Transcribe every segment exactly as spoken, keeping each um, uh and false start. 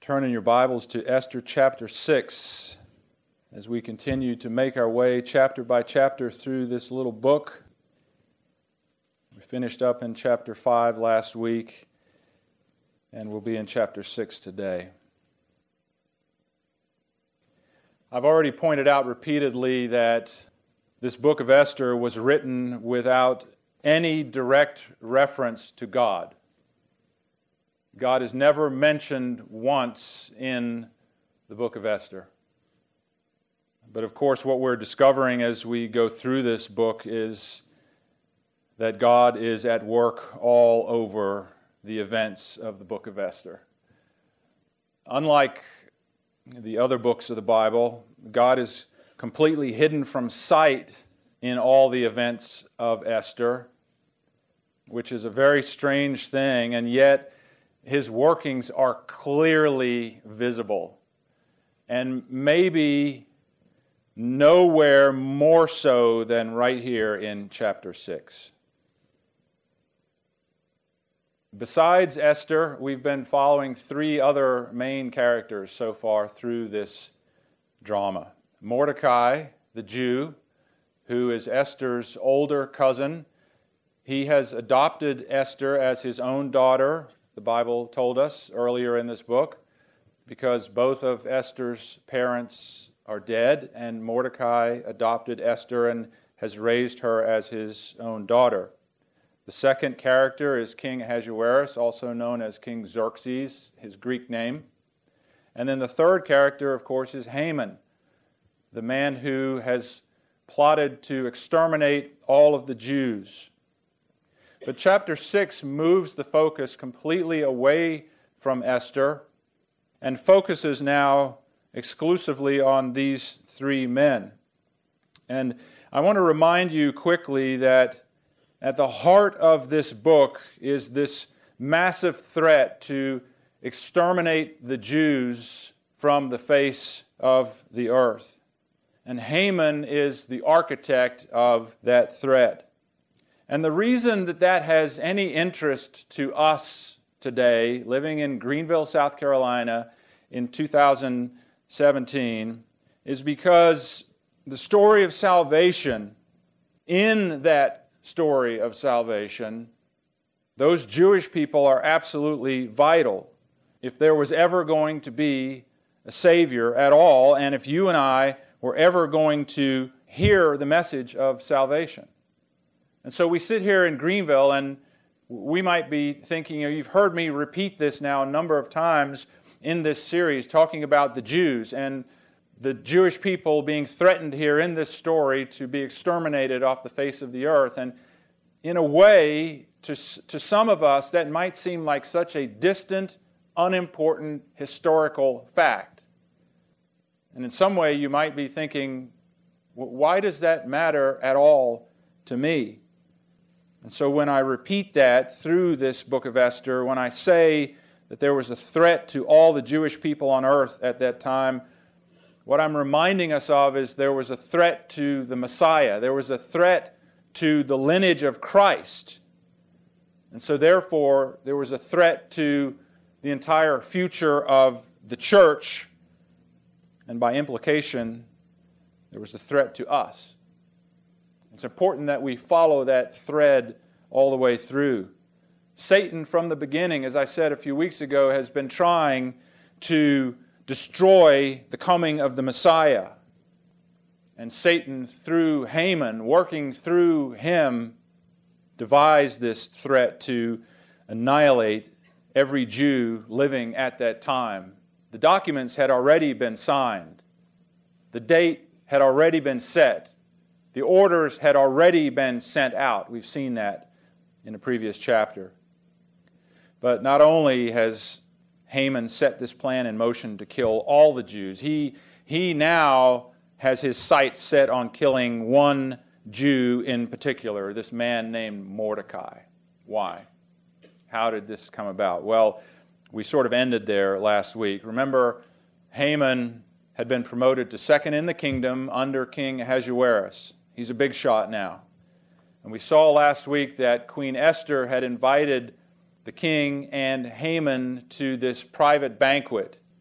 Turn in your Bibles to Esther chapter six as we continue to make our way chapter by chapter through this little book. We finished up in chapter five last week, and we'll be in chapter six today. I've already pointed out repeatedly that this book of Esther was written without any direct reference to God. God is never mentioned once in the book of Esther. But of course, what we're discovering as we go through this book is that God is at work all over the events of the book of Esther. Unlike the other books of the Bible, God is completely hidden from sight in all the events of Esther, which is a very strange thing, and yet His workings are clearly visible, and maybe nowhere more so than right here in chapter six. Besides Esther, we've been following three other main characters so far through this drama. Mordecai, the Jew, who is Esther's older cousin. He has adopted Esther as his own daughter, the Bible told us earlier in this book, because both of Esther's parents are dead, and Mordecai adopted Esther and has raised her as his own daughter. The second character is King Ahasuerus, also known as King Xerxes, his Greek name. And then the third character, of course, is Haman, the man who has plotted to exterminate all of the Jews. But chapter six moves the focus completely away from Esther and focuses now exclusively on these three men. And I want to remind you quickly that at the heart of this book is this massive threat to exterminate the Jews from the face of the earth. And Haman is the architect of that threat. And the reason that that has any interest to us today, living in Greenville, South Carolina in two thousand seventeen, is because the story of salvation, in that story of salvation, those Jewish people are absolutely vital. If there was ever going to be a Savior at all, and if you and I were ever going to hear the message of salvation. And so we sit here in Greenville, and we might be thinking, you know, you've heard me repeat this now a number of times in this series, talking about the Jews and the Jewish people being threatened here in this story to be exterminated off the face of the earth. And in a way, to, to some of us, that might seem like such a distant, unimportant historical fact. And in some way, you might be thinking, why does that matter at all to me? And so when I repeat that through this book of Esther, when I say that there was a threat to all the Jewish people on earth at that time, what I'm reminding us of is there was a threat to the Messiah. There was a threat to the lineage of Christ. And so therefore, there was a threat to the entire future of the church. And by implication, there was a threat to us. It's important that we follow that thread all the way through. Satan, from the beginning, as I said a few weeks ago, has been trying to destroy the coming of the Messiah. And Satan, through Haman, working through him, devised this threat to annihilate every Jew living at that time. The documents had already been signed. The date had already been set. The orders had already been sent out. We've seen that in a previous chapter. But not only has Haman set this plan in motion to kill all the Jews, he, he now has his sights set on killing one Jew in particular, this man named Mordecai. Why? How did this come about? Well, we sort of ended there last week. Remember, Haman had been promoted to second in the kingdom under King Ahasuerus. He's a big shot now. And we saw last week that Queen Esther had invited the king and Haman to this private banquet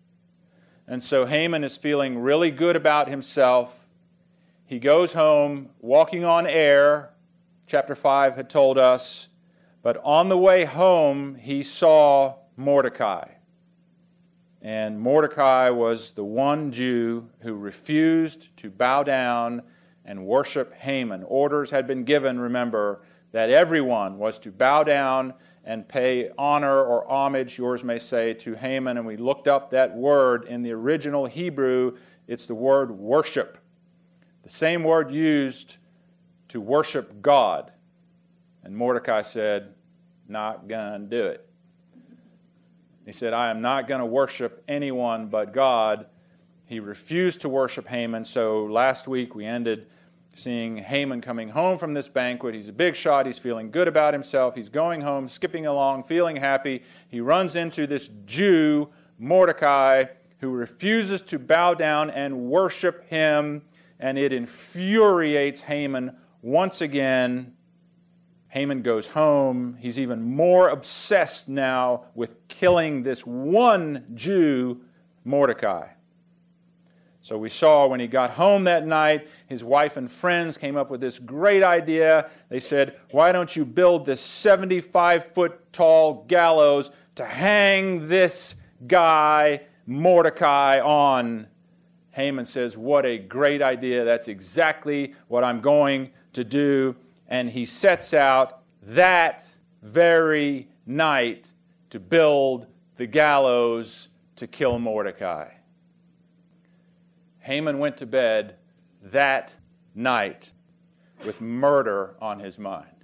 And so Haman is feeling really good about himself. He goes home walking on air, chapter five had told us. But on the way home, he saw Mordecai. And Mordecai was the one Jew who refused to bow down and worship Haman. Orders had been given, remember, that everyone was to bow down and pay honor or homage, yours may say, to Haman. And we looked up that word in the original Hebrew. It's the word worship. The same word used to worship God. And Mordecai said, not gonna do it. He said, I am not going to worship anyone but God. He refused to worship Haman. So last week we ended seeing Haman coming home from this banquet. He's a big shot. He's feeling good about himself. He's going home, skipping along, feeling happy. He runs into this Jew, Mordecai, who refuses to bow down and worship him. And it infuriates Haman once again. Haman goes home. He's even more obsessed now with killing this one Jew, Mordecai. So we saw when he got home that night, his wife and friends came up with this great idea. They said, why don't you build this seventy-five foot tall gallows to hang this guy, Mordecai, on? Haman says, what a great idea. That's exactly what I'm going to do. And he sets out that very night to build the gallows to kill Mordecai. Haman went to bed that night with murder on his mind.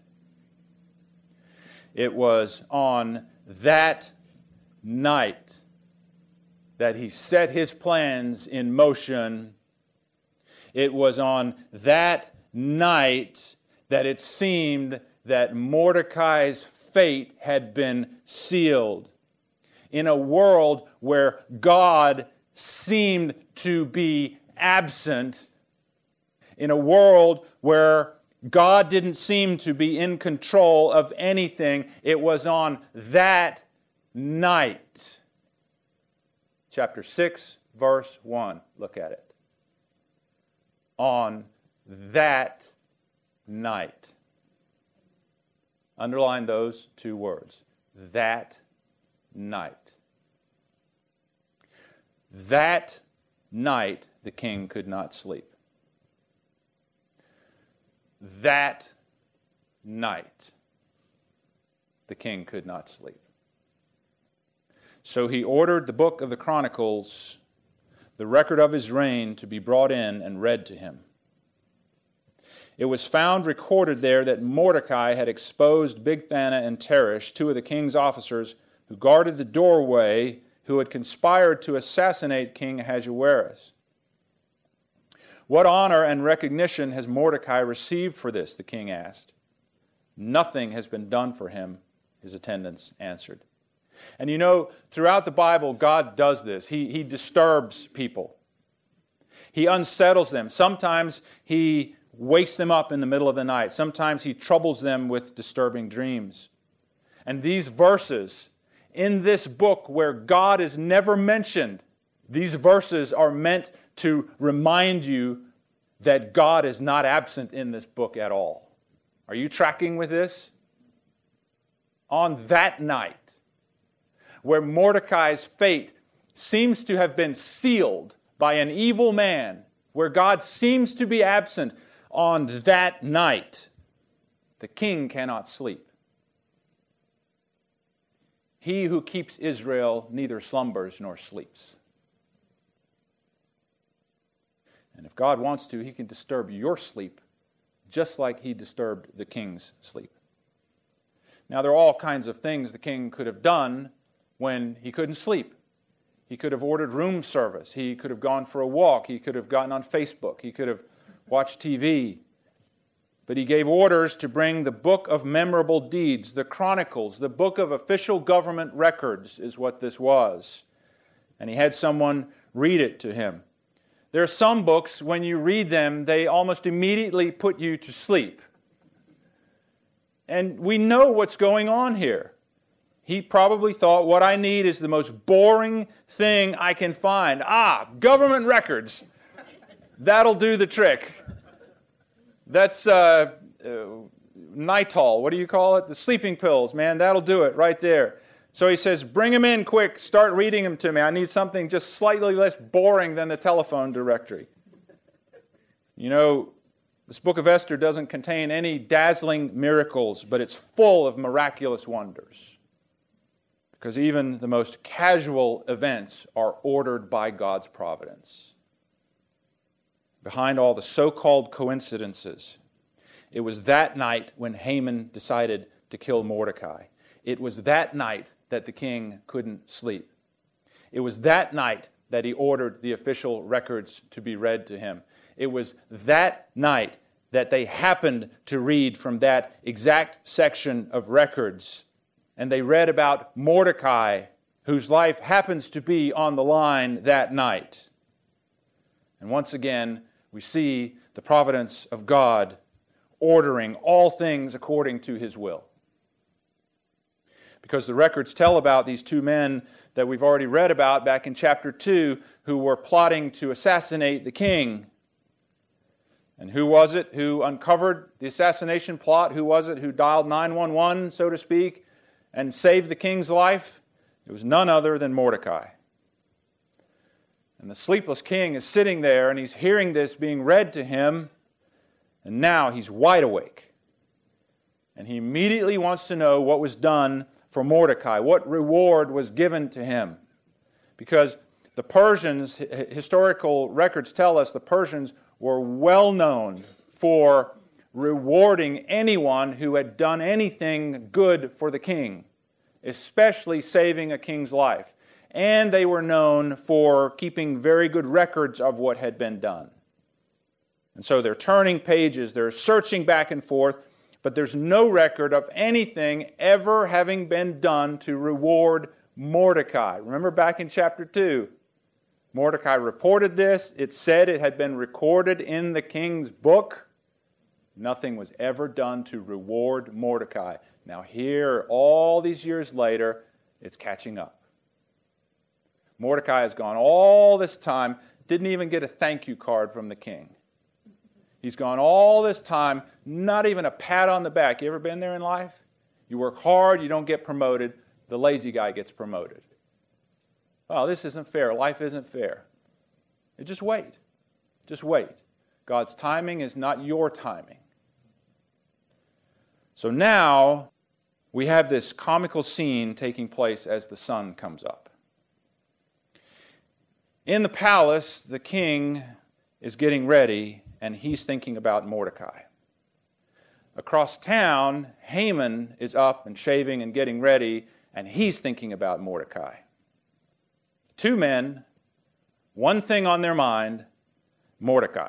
It was on that night that he set his plans in motion. It was on that night that it seemed that Mordecai's fate had been sealed. In a world where God seemed to be absent, in a world where God didn't seem to be in control of anything, it was on that night. Chapter six, verse one. Look at it. On that night. Underline those two words. That night. That night the king could not sleep. That night the king could not sleep. So he ordered the book of the Chronicles, the record of his reign, to be brought in and read to him. It was found recorded there that Mordecai had exposed Bigthana and Teresh, two of the king's officers who guarded the doorway, who had conspired to assassinate King Ahasuerus. What honor and recognition has Mordecai received for this? The king asked. Nothing has been done for him, his attendants answered. And you know, throughout the Bible, God does this. He, he disturbs people. He unsettles them. Sometimes he wakes them up in the middle of the night. Sometimes he troubles them with disturbing dreams. And these verses in this book where God is never mentioned, these verses are meant to remind you that God is not absent in this book at all. Are you tracking with this? On that night, where Mordecai's fate seems to have been sealed by an evil man, where God seems to be absent, on that night, the king cannot sleep. He who keeps Israel neither slumbers nor sleeps. And if God wants to, he can disturb your sleep just like he disturbed the king's sleep. Now, there are all kinds of things the king could have done when he couldn't sleep. He could have ordered room service. He could have gone for a walk. He could have gotten on Facebook. He could have watched T V. But he gave orders to bring the book of memorable deeds, the Chronicles, the book of official government records is what this was. And he had someone read it to him. There are some books, when you read them, they almost immediately put you to sleep. And we know what's going on here. He probably thought, what I need is the most boring thing I can find. Ah, government records. That'll do the trick. That's uh, uh, Nitol. What do you call it? The sleeping pills, man. That'll do it right there. So he says, bring him in quick. Start reading them to me. I need something just slightly less boring than the telephone directory. You know, this book of Esther doesn't contain any dazzling miracles, but it's full of miraculous wonders. Because even the most casual events are ordered by God's providence. Behind all the so-called coincidences, it was that night when Haman decided to kill Mordecai. It was that night that the king couldn't sleep. It was that night that he ordered the official records to be read to him. It was that night that they happened to read from that exact section of records. And they read about Mordecai, whose life happens to be on the line that night. And once again, we see the providence of God ordering all things according to His will. Because the records tell about these two men that we've already read about back in chapter two who were plotting to assassinate the king. And who was it who uncovered the assassination plot? Who was it who dialed nine one one, so to speak, and saved the king's life? It was none other than Mordecai. And the sleepless king is sitting there and he's hearing this being read to him, and now he's wide awake. And he immediately wants to know what was done for Mordecai, what reward was given to him. Because the Persians, historical records tell us the Persians were well known for rewarding anyone who had done anything good for the king, especially saving a king's life. And they were known for keeping very good records of what had been done. And so they're turning pages, they're searching back and forth, but there's no record of anything ever having been done to reward Mordecai. Remember back in chapter two, Mordecai reported this. It said it had been recorded in the king's book. Nothing was ever done to reward Mordecai. Now here, all these years later, it's catching up. Mordecai has gone all this time, didn't even get a thank you card from the king. He's gone all this time, not even a pat on the back. You ever been there in life? You work hard, you don't get promoted. The lazy guy gets promoted. Oh, this isn't fair. Life isn't fair. Just wait. Just wait. God's timing is not your timing. So now we have this comical scene taking place as the sun comes up. In the palace, the king is getting ready, and he's thinking about Mordecai. Across town, Haman is up and shaving and getting ready, and he's thinking about Mordecai. Two men, one thing on their mind, Mordecai.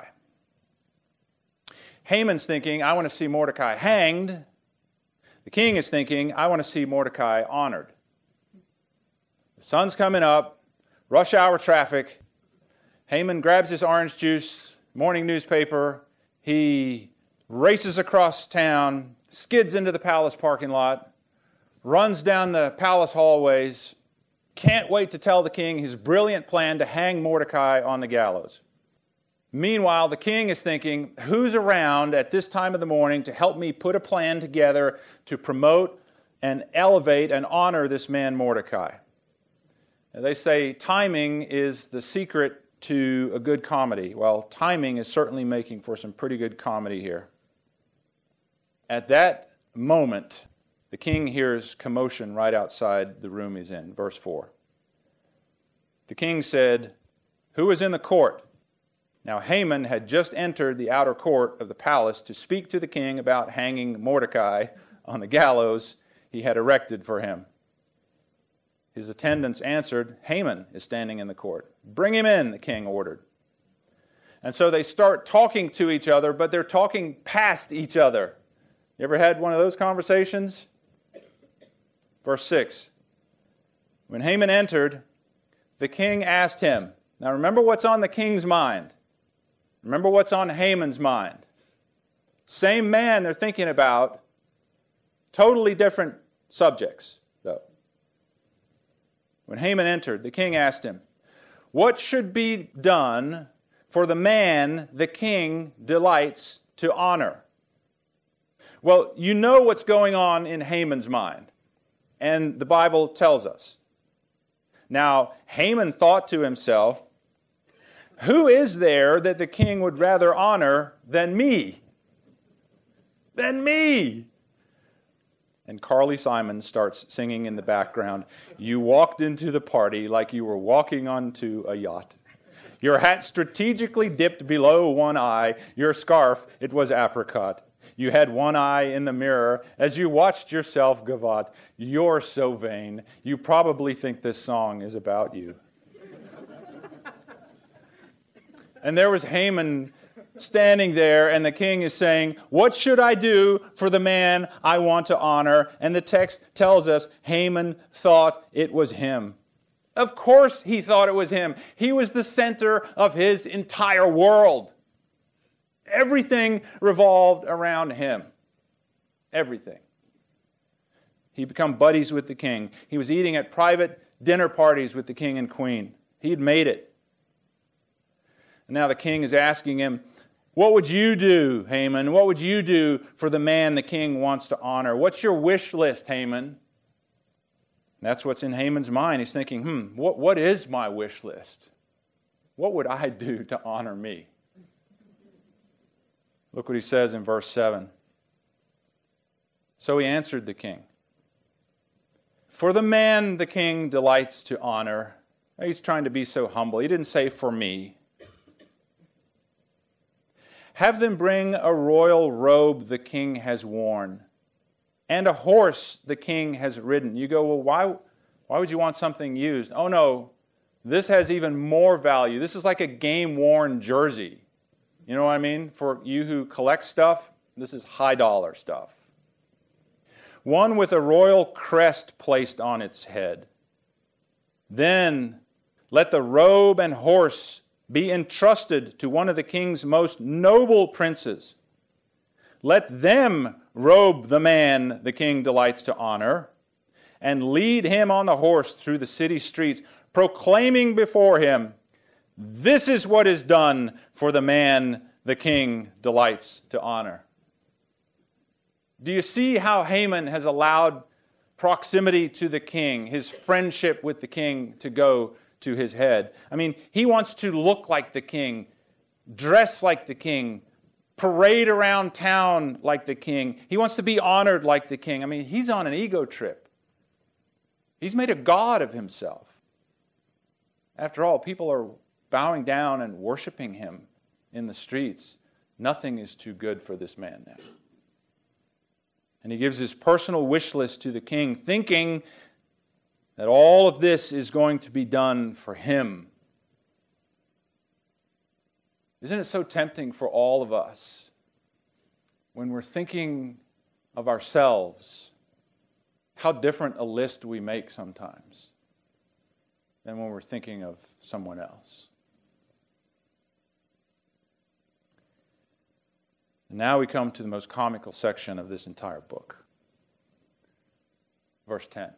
Haman's thinking, I want to see Mordecai hanged. The king is thinking, I want to see Mordecai honored. The sun's coming up, rush hour traffic. Haman grabs his orange juice, morning newspaper. He races across town, skids into the palace parking lot, runs down the palace hallways, can't wait to tell the king his brilliant plan to hang Mordecai on the gallows. Meanwhile, the king is thinking, who's around at this time of the morning to help me put a plan together to promote and elevate and honor this man Mordecai? And they say timing is the secret to a good comedy. Well, timing is certainly making for some pretty good comedy here. At that moment, the king hears commotion right outside the room he's in. Verse four. The king said, "Who is in the court?" Now Haman had just entered the outer court of the palace to speak to the king about hanging Mordecai on the gallows he had erected for him. His attendants answered, "Haman is standing in the court." "Bring him in," the king ordered. And so they start talking to each other, but they're talking past each other. You ever had one of those conversations? Verse six. When Haman entered, the king asked him. Now remember what's on the king's mind. Remember what's on Haman's mind. Same man they're thinking about, totally different subjects, though. When Haman entered, the king asked him, "What should be done for the man the king delights to honor?" Well, you know what's going on in Haman's mind, and the Bible tells us. Now, Haman thought to himself, "Who is there that the king would rather honor than me? Than me!" And Carly Simon starts singing in the background, "You walked into the party like you were walking onto a yacht. Your hat strategically dipped below one eye. Your scarf, it was apricot. You had one eye in the mirror as you watched yourself gavotte. You're so vain. You probably think this song is about you." And there was Haman standing there, and the king is saying, "What should I do for the man I want to honor?" And the text tells us Haman thought it was him. Of course he thought it was him. He was the center of his entire world. Everything revolved around him. Everything. He became buddies with the king. He was eating at private dinner parties with the king and queen. He'd made it. And now the king is asking him, "What would you do, Haman? What would you do for the man the king wants to honor? What's your wish list, Haman?" That's what's in Haman's mind. He's thinking, hmm, what, what is my wish list? What would I do to honor me? Look what he says in verse seven. So he answered the king, "For the man the king delights to honor." He's trying to be so humble. He didn't say "for me." "Have them bring a royal robe the king has worn, and a horse the king has ridden." You go, well, why, why would you want something used? Oh no, this has even more value. This is like a game-worn jersey. You know what I mean? For you who collect stuff, this is high dollar stuff. "One with a royal crest placed on its head. Then let the robe and horse be entrusted to one of the king's most noble princes. Let them robe the man the king delights to honor, and lead him on the horse through the city streets, proclaiming before him, 'This is what is done for the man the king delights to honor.'" Do you see how Haman has allowed proximity to the king, his friendship with the king, to go to his head? I mean, he wants to look like the king, dress like the king, parade around town like the king. He wants to be honored like the king. I mean, he's on an ego trip. He's made a god of himself. After all, people are bowing down and worshiping him in the streets. Nothing is too good for this man now. And he gives his personal wish list to the king, thinking that all of this is going to be done for him. Isn't it so tempting for all of us when we're thinking of ourselves, how different a list we make sometimes than when we're thinking of someone else? And now we come to the most comical section of this entire book. Verse ten.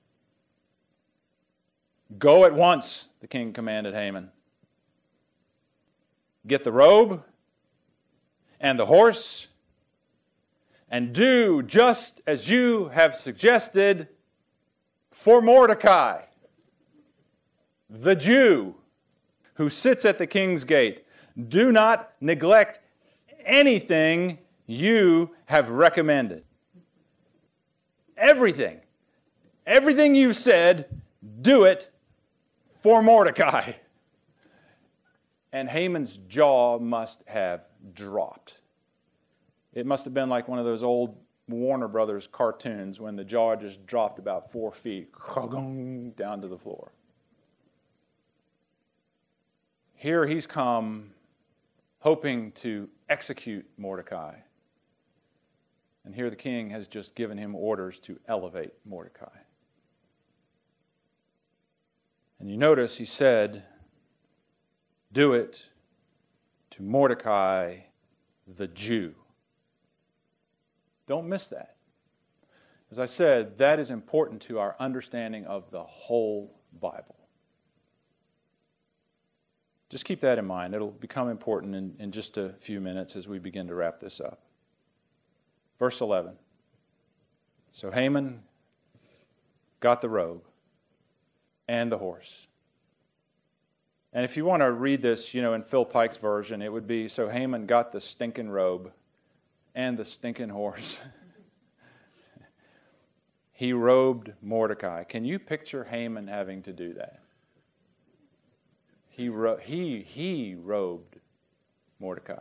"Go at once," the king commanded Haman. "Get the robe and the horse, and do just as you have suggested for Mordecai, the Jew, who sits at the king's gate. Do not neglect anything you have recommended." Everything. Everything you've said, do it for Mordecai. And Haman's jaw must have dropped. It must have been like one of those old Warner Brothers cartoons when the jaw just dropped about four feet down to the floor. Here he's come hoping to execute Mordecai. And here the king has just given him orders to elevate Mordecai. And you notice he said, "Do it to Mordecai the Jew." Don't miss that. As I said, that is important to our understanding of the whole Bible. Just keep that in mind. It'll become important in, in just a few minutes as we begin to wrap this up. Verse eleven. So Haman got the robe and the horse. And if you want to read this, you know, in Phil Pike's version, it would be, so Haman got the stinking robe and the stinking horse. He robed Mordecai. Can you picture Haman having to do that? He ro- he he robed Mordecai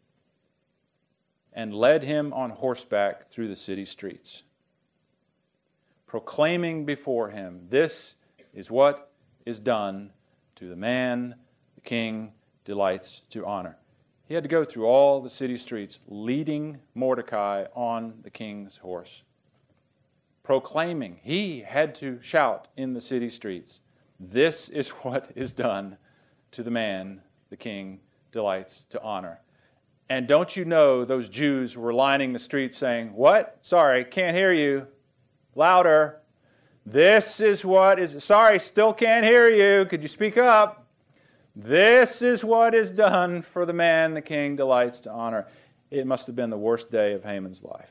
and led him on horseback through the city streets, proclaiming before him, this is what is done to the man the king delights to honor. He had to go through all the city streets, leading Mordecai on the king's horse, proclaiming. He had to shout in the city streets, this is what is done to the man the king delights to honor. And don't you know those Jews were lining the streets saying, what? Sorry, can't hear you. Louder. This is what is, sorry, still can't hear you. Could you speak up? This is what is done for the man the king delights to honor. It must have been the worst day of Haman's life.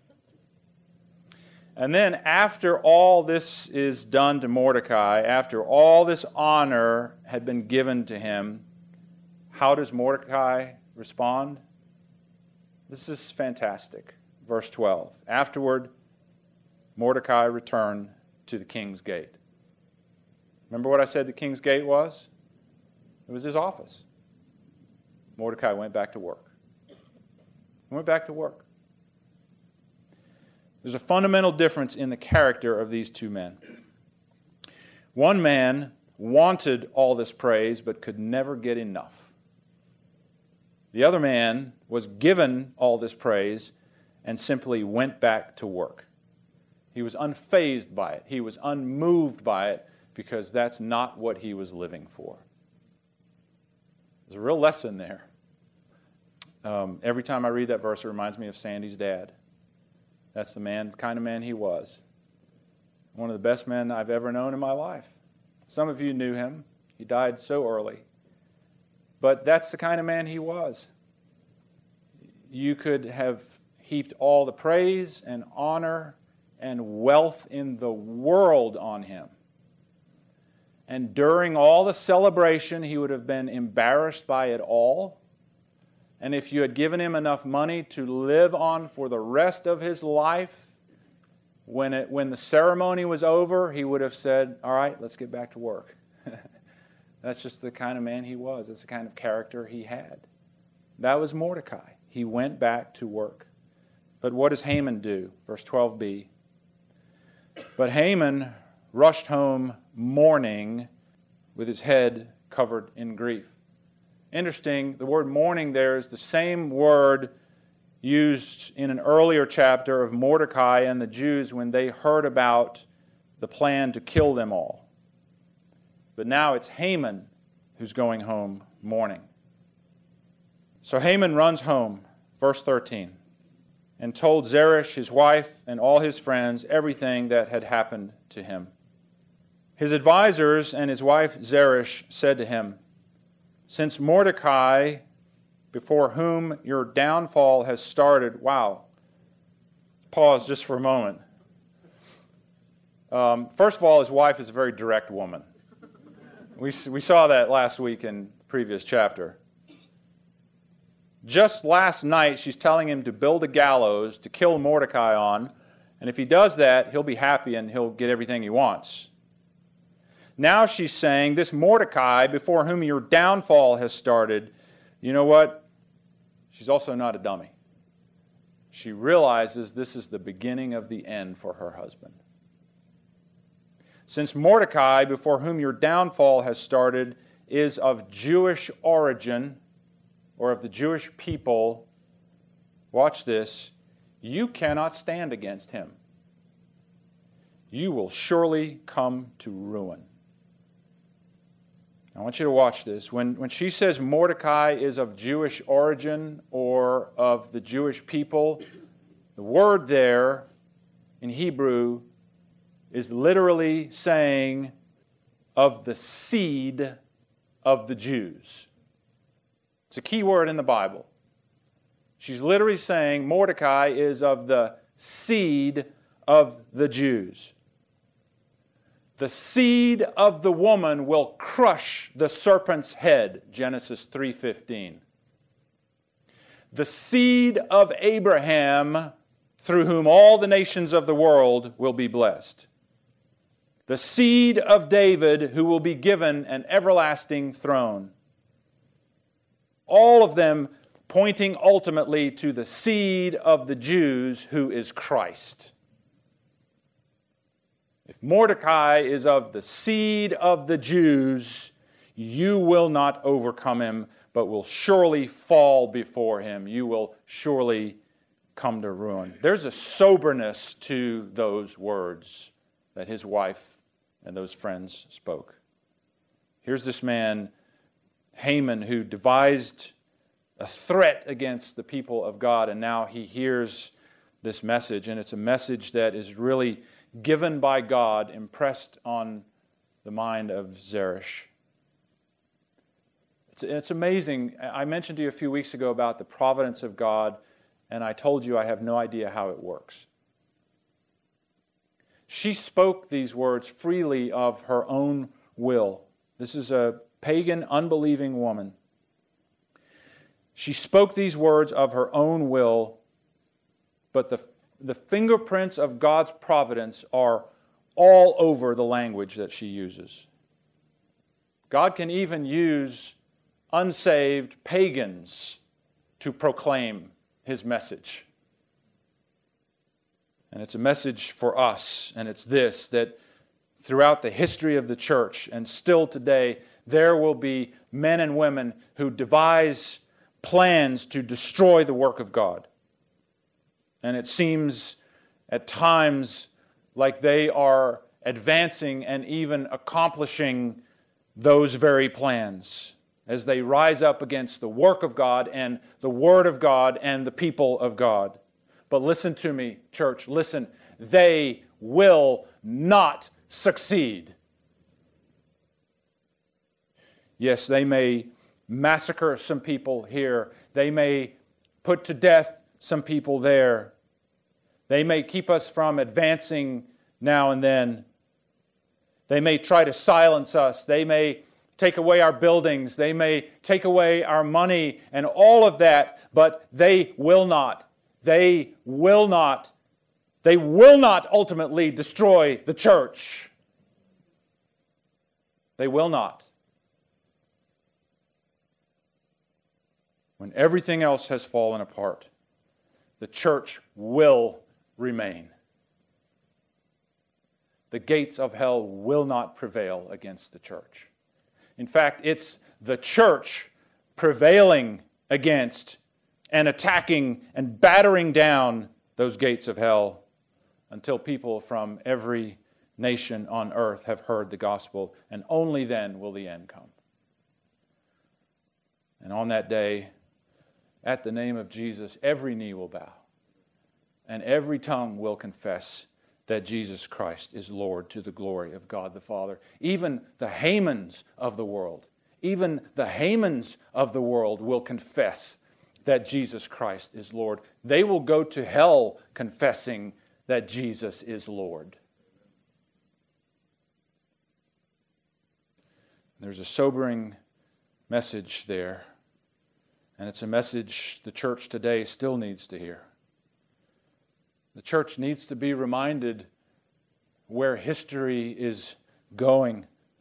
And then after all this is done to Mordecai, after all this honor had been given to him, how does Mordecai respond? This is fantastic. Verse twelve. Afterward, Mordecai returned to the king's gate. Remember what I said the king's gate was? It was his office. Mordecai went back to work. He went back to work. There's a fundamental difference in the character of these two men. One man wanted all this praise but could never get enough. The other man was given all this praise and simply went back to work. He was unfazed by it. He was unmoved by it because that's not what he was living for. There's a real lesson there. Um, every time I read that verse, it reminds me of Sandy's dad. That's the man, the kind of man he was. One of the best men I've ever known in my life. Some of you knew him. He died so early. But that's the kind of man he was. You could have heaped all the praise and honor and wealth in the world on him. And during all the celebration, he would have been embarrassed by it all. And if you had given him enough money to live on for the rest of his life, when it, when the ceremony was over, he would have said, all right, let's get back to work. That's just the kind of man he was. That's the kind of character he had. That was Mordecai. He went back to work. But what does Haman do? Verse twelve b. But Haman rushed home mourning with his head covered in grief. Interesting, the word mourning there is the same word used in an earlier chapter of Mordecai and the Jews when they heard about the plan to kill them all. But now it's Haman who's going home mourning. So Haman runs home, verse thirteen, and told Zeresh, his wife, and all his friends everything that had happened to him. His advisors and his wife Zeresh said to him, since Mordecai, before whom your downfall has started, wow, pause just for a moment. Um, first of all, his wife is a very direct woman. We, we saw that last week in the previous chapter. Just last night, she's telling him to build a gallows to kill Mordecai on, and if he does that, he'll be happy and he'll get everything he wants. Now she's saying, this Mordecai, before whom your downfall has started, you know what? She's also not a dummy. She realizes this is the beginning of the end for her husband. Since Mordecai, before whom your downfall has started, is of Jewish origin, or of the Jewish people, watch this, you cannot stand against him. You will surely come to ruin. I want you to watch this. When, when she says Mordecai is of Jewish origin or of the Jewish people, the word there in Hebrew is literally saying of the seed of the Jews. It's a key word in the Bible. She's literally saying Mordecai is of the seed of the Jews. The seed of the woman will crush the serpent's head, Genesis three fifteen. The seed of Abraham, through whom all the nations of the world will be blessed. The seed of David, who will be given an everlasting throne. All of them pointing ultimately to the seed of the Jews, who is Christ. If Mordecai is of the seed of the Jews, you will not overcome him, but will surely fall before him. You will surely come to ruin. There's a soberness to those words that his wife and those friends spoke. Here's this man, Haman, who devised a threat against the people of God, and now he hears this message, and it's a message that is really given by God, impressed on the mind of Zeresh. It's, it's amazing. I mentioned to you a few weeks ago about the providence of God, and I told you I have no idea how it works. She spoke these words freely of her own will. This is a pagan, unbelieving woman. She spoke these words of her own will, but the, the fingerprints of God's providence are all over the language that she uses. God can even use unsaved pagans to proclaim His message. And it's a message for us, and it's this, that throughout the history of the church, and still today, there will be men and women who devise plans to destroy the work of God. And it seems at times like they are advancing and even accomplishing those very plans as they rise up against the work of God and the Word of God and the people of God. But listen to me, church, listen. They will not succeed. Yes, they may massacre some people here. They may put to death some people there. They may keep us from advancing now and then. They may try to silence us. They may take away our buildings. They may take away our money and all of that, but they will not. They will not. They will not ultimately destroy the church. They will not. When everything else has fallen apart, the church will remain. The gates of hell will not prevail against the church. In fact, it's the church prevailing against and attacking and battering down those gates of hell until people from every nation on earth have heard the gospel, and only then will the end come. And on that day, at the name of Jesus, every knee will bow, and every tongue will confess that Jesus Christ is Lord, to the glory of God the Father. Even the Hamans of the world, even the Hamans of the world will confess that Jesus Christ is Lord. They will go to hell confessing that Jesus is Lord. There's a sobering message there. And it's a message the church today still needs to hear. The church needs to be reminded where history is going.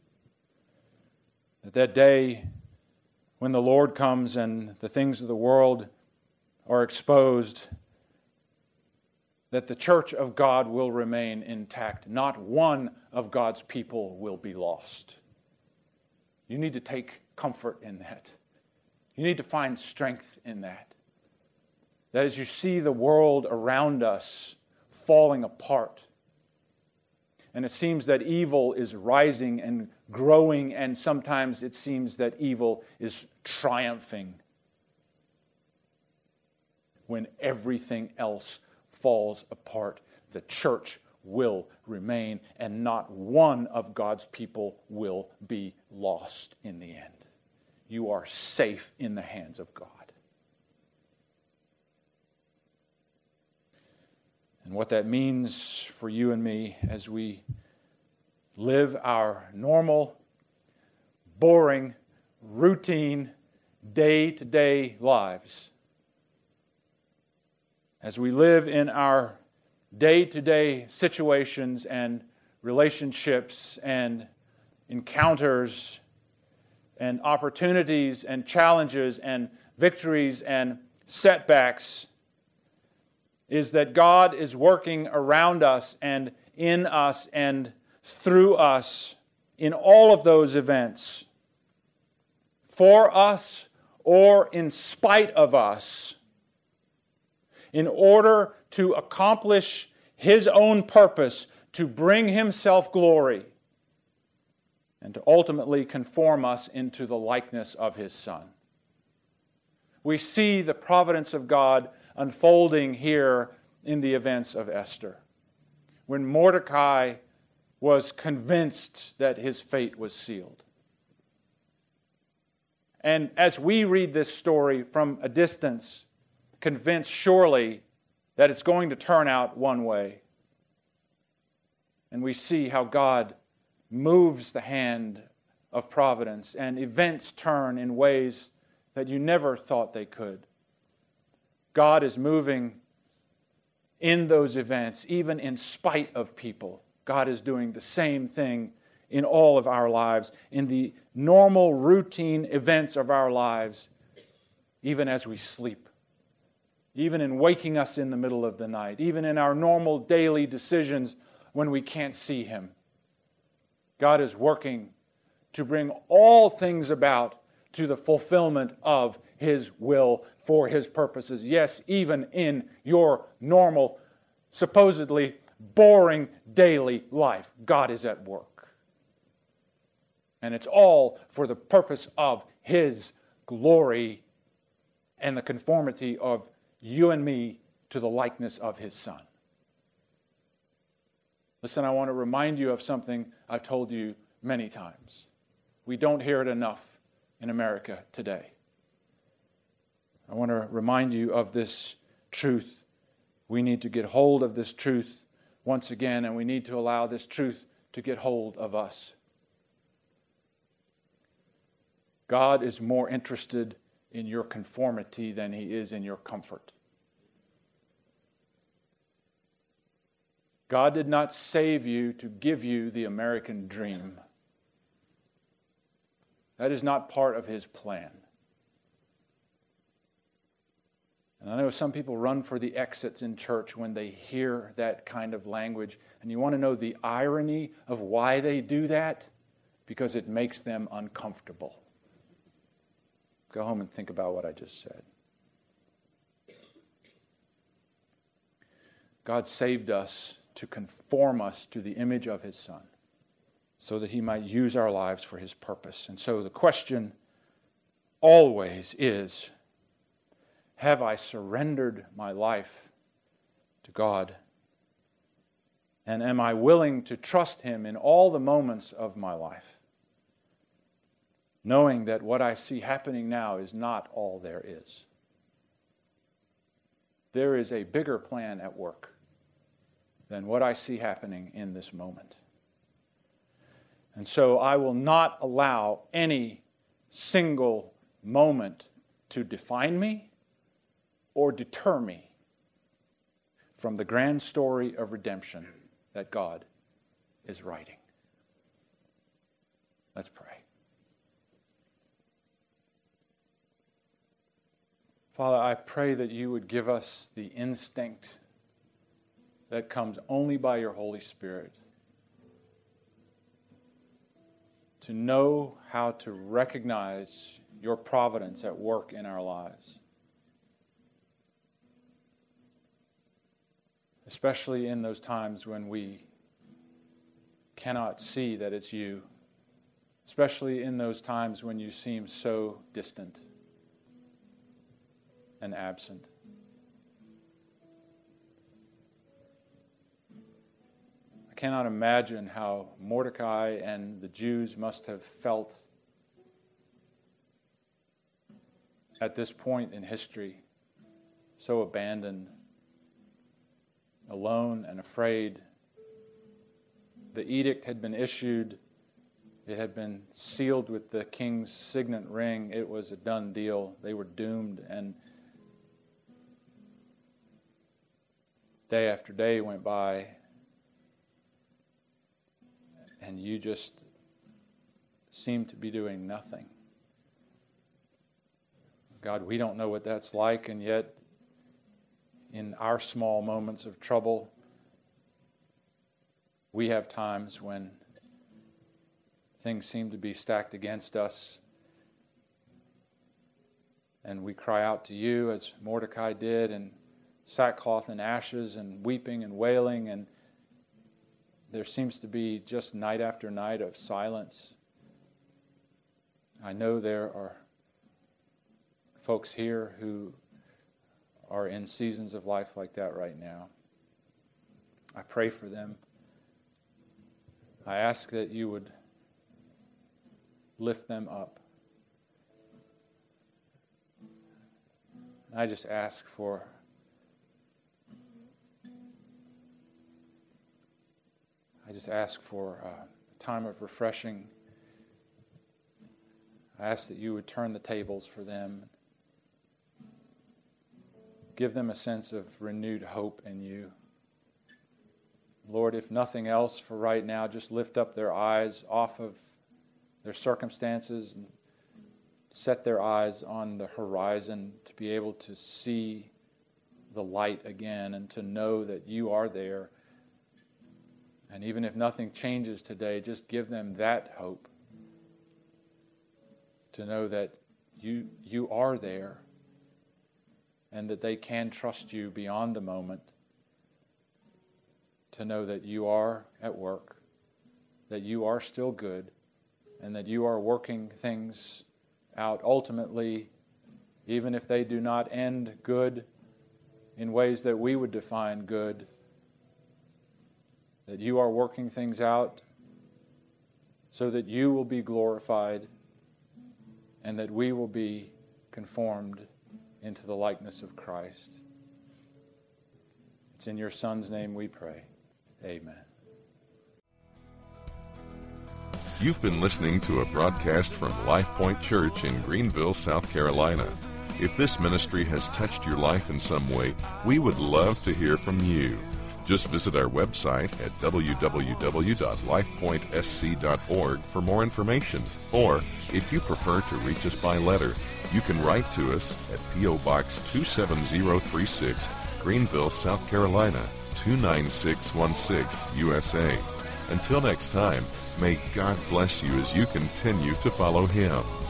That that day when the Lord comes and the things of the world are exposed, that the church of God will remain intact. Not one of God's people will be lost. You need to take comfort in that. You need to find strength in that. That as you see the world around us falling apart, and it seems that evil is rising and growing, and sometimes it seems that evil is triumphing, when everything else falls apart, the church will remain, and not one of God's people will be lost in the end. You are safe in the hands of God. And what that means for you and me as we live our normal, boring, routine, day-to-day lives, as we live in our day-to-day situations and relationships and encounters and opportunities and challenges and victories and setbacks, is that God is working around us and in us and through us in all of those events, for us or in spite of us, in order to accomplish His own purpose, to bring Himself glory, and to ultimately conform us into the likeness of His Son. We see the providence of God unfolding here in the events of Esther. When Mordecai was convinced that his fate was sealed. And as we read this story from a distance, convinced surely that it's going to turn out one way. And we see how God moves the hand of providence and events turn in ways that you never thought they could. God is moving in those events, even in spite of people. God is doing the same thing in all of our lives, in the normal, routine events of our lives, even as we sleep, even in waking us in the middle of the night, even in our normal daily decisions when we can't see Him. God is working to bring all things about to the fulfillment of His will for His purposes. Yes, even in your normal, supposedly boring daily life, God is at work. And it's all for the purpose of His glory and the conformity of you and me to the likeness of His Son. Listen, I want to remind you of something I've told you many times. We don't hear it enough in America today. I want to remind you of this truth. We need to get hold of this truth once again, and we need to allow this truth to get hold of us. God is more interested in your conformity than He is in your comfort. God did not save you to give you the American dream. That is not part of His plan. And I know some people run for the exits in church when they hear that kind of language. And you want to know the irony of why they do that? Because it makes them uncomfortable. Go home and think about what I just said. God saved us to conform us to the image of His Son, so that He might use our lives for His purpose. And so the question always is, have I surrendered my life to God? And am I willing to trust Him in all the moments of my life, knowing that what I see happening now is not all there is? There is a bigger plan at work than what I see happening in this moment. And so I will not allow any single moment to define me or deter me from the grand story of redemption that God is writing. Let's pray. Father, I pray that you would give us the instinct that comes only by your Holy Spirit to know how to recognize your providence at work in our lives. Especially in those times when we cannot see that it's you. Especially in those times when you seem so distant and absent. cannot imagine how Mordecai and the Jews must have felt at this point in history, so abandoned, alone and afraid. The edict had been issued. It had been sealed with the king's signet ring. It was a done deal. They were doomed, and day after day went by, and you just seemed to be doing nothing. God, we don't know what that's like, and yet in our small moments of trouble, we have times when things seem to be stacked against us, and we cry out to you as Mordecai did, in sackcloth and ashes and weeping and wailing, and there seems to be just night after night of silence. I know there are folks here who are in seasons of life like that right now. I pray for them. I ask that you would lift them up. I just ask for I just ask for uh, a time of refreshing. I ask that you would turn the tables for them. Give them a sense of renewed hope in you. Lord, if nothing else for right now, just lift up their eyes off of their circumstances and set their eyes on the horizon to be able to see the light again and to know that you are there. And even if nothing changes today, just give them that hope to know that you you are there and that they can trust you beyond the moment, to know that you are at work, that you are still good, and that you are working things out ultimately, even if they do not end good in ways that we would define good, that you are working things out so that you will be glorified and that we will be conformed into the likeness of Christ. It's in your Son's name we pray. Amen. You've been listening to a broadcast from Life Point Church in Greenville, South Carolina. If this ministry has touched your life in some way, we would love to hear from you. Just visit our website at w w w dot life point s c dot org for more information. Or, if you prefer to reach us by letter, you can write to us at P O Box two seven zero three six, Greenville, South Carolina, two nine six one six, U S A. Until next time, may God bless you as you continue to follow Him.